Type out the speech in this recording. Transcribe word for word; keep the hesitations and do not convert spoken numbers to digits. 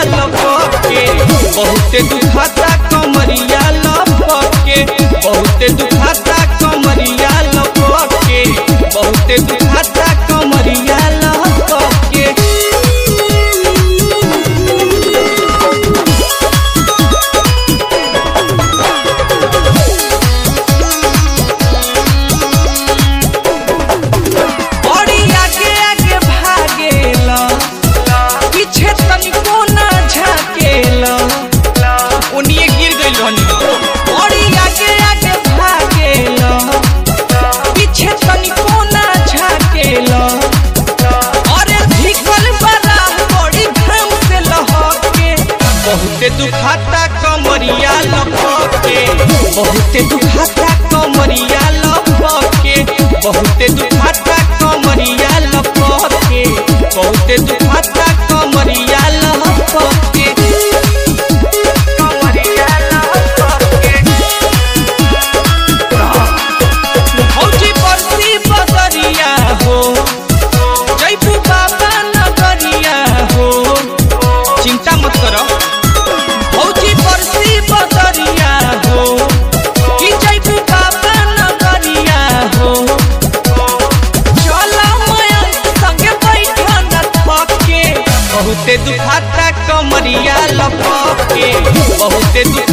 लपके बहुते दुखाता कमरिया लपके बहुते दुखाता कमरिया लपके बहुते दुखाता कमरिया लपके। बहुते दुखाता कमरिया लपके बहुते दुखाता कमरिया लपके बहुते दुखाता कमरिया लपके बहुते दुखाता कमरिया लपके कमरिया लपके। भौजी बरसी बदरिया हो जयपू बाबा नगरिया हो चिंता मत करो भौजी बरसी बदरिया हो कि जयपू बाबा नगरिया हो चला माया संगे बैठा न थके बहुते दुखाता कमरिया लपके बहुते